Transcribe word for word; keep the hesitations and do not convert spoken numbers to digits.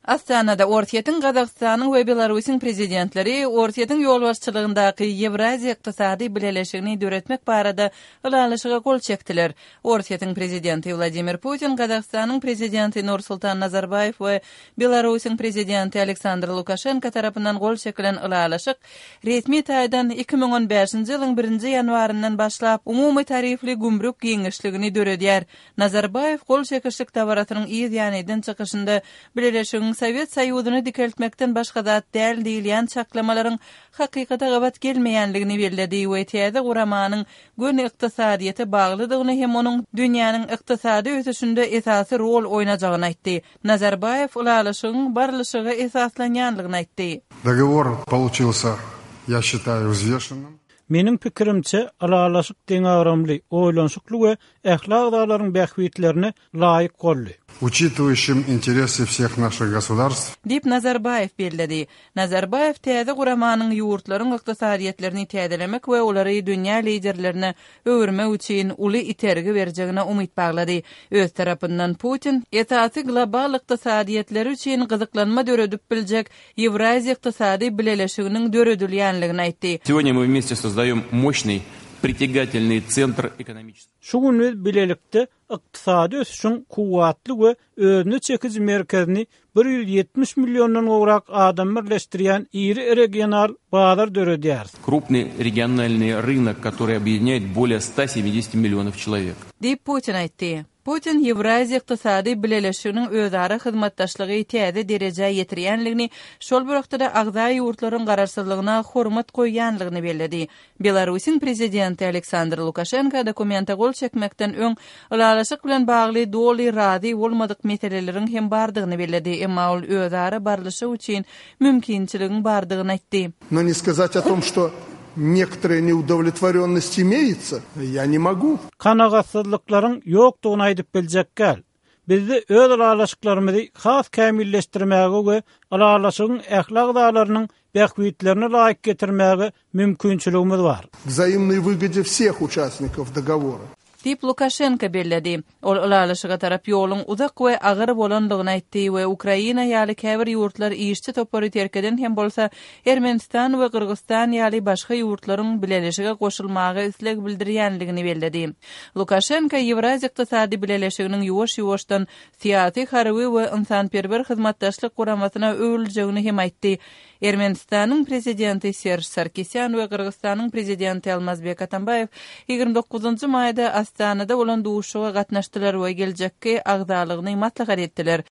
Astanada Ortiyetin Qazaqstanyň we Belarusyň prezidentleri Ortiyetin ýol başçylygyndaky Ewraziýa ykdysady birleşigini döretmek barada ılalaşyga gol çekdiler. Ortiyetin prezidenti Vladimir Putin, Qazaqstanyň prezidenti Nursultan Nazarbayev we Belarusyň prezidenti Aleksandr Lukashenko tarapyndan gol çekilen ılalaşyk resmi taýdan iki ming on beşinji ýylyň birinji ýanwaryndan başlap umumy tarifli gümrük giňişligini döredýär. Nazarbayev gol çekişlik tabaratynyň iýiz ýanydan çykyşynda birleşigiň Sovet Soýuzyny dikeltmekden başga zat däl diýilýän çaklamalaryň hakykata gabat gelmeýänligini bellädi we täze guramanyň gön ykdysadyety baglydygyny hem onuň dünýäniň ykdysady ötüşünde esasy rol oýnajagyny aýtdy. Nazarbayev ulalaşygyň barlyşyga esaslanýanlygyny aýtdy. Договор получился, я считаю, взвешенным. Menin pikirimçe alalaşyk deňäramly, oýlanşykly we ählak daglaryň bähwitlerini laýyk boldy. Учитывающим интересы всех наших государств. Dip Nazarbayev bellädi. Nazarbayev täze guramanyň ýurtlaryň ykdysadyetlerini täzelemek we olary dünýä liderlerine öwürmek üçin uly itergi berjegine umyt baglady. Öz tarapyndan Putin esasy global ykdysadyetleri üçin gyzyklanma döredip biljek Ewraziýa ykdysady birleşiginiň döredilýänligini aýtdy. Сегодня мы вместе создаем мощный притягательный центр экономический. Şu gün biz bilelikde ykdysady ösüşüň kuwatly we özüne çekici merkezini bir ýüz ýetmiş milyondan gowrak adam birleşdirýän iri regional bazar döredýär. Крупный региональный рынок, который объединяет более ста семидесяти миллионов человек. Dip Putin aýtdy. Putin Ewraziýa ykdysady birleşiginiň özara hyzmatdaşlygy täze derejä ýetirýänligini, şol wagtda agza ýurtlaryň gararsyzlygyna hormat goýýanlygyny bellädi. Belarusyň prezidenti Aleksandr Lukashenko dokumenta gol çekmekden öň ulalaşyk bilen bagly doly razy bolmadyk meseleleriň hem bardygyny bellädi. Emma ol özara barlyşy üçin mümkinçiligiň bardygyny aýtdy. Но не сказать о том, что некоторая неудовлетворенность имеется, я не могу. Kanagatsızlyklaryň ýokdugyny aýdyp biljek gel. Bizde öz alalaşyklarymyzy has kämilleşdirmäge we alalaşygyň ählak daglarynyň bähwitlerini laýyk getirmäge mümkinçiligimiz bar. Взаимной выгоде всех участников договора. Dip Lukashenko bellädi. Ol ulalaşyga tarap ýoluň uzak we agyr bolandygyny aýtdy we Ukraina ýaly käbir ýurtlar işçi topory terkeden hem bolsa Ermenistan we Kyrgyzstan ýaly başga ýurtlaryň birleşige goşulmagy isleg bildirýänligini bellädi. Lukashenko Ewraziýa ykdysady birleşiginiň ýuwaş-ýuwaşdan syýasy harby we ynsanperwer hyzmatdaşlyk guramasyna öwüljegini hem aýtdy. Ermenistanyň prezidenti Serj Sarkisyan we Kyrgyzstanyň prezidenti Almazbek Atambayev ýygrimi dokuzunjy maýda Astanada bolan duşuga gatnaşdylar we geljekki agdalygyny maslahat etdiler.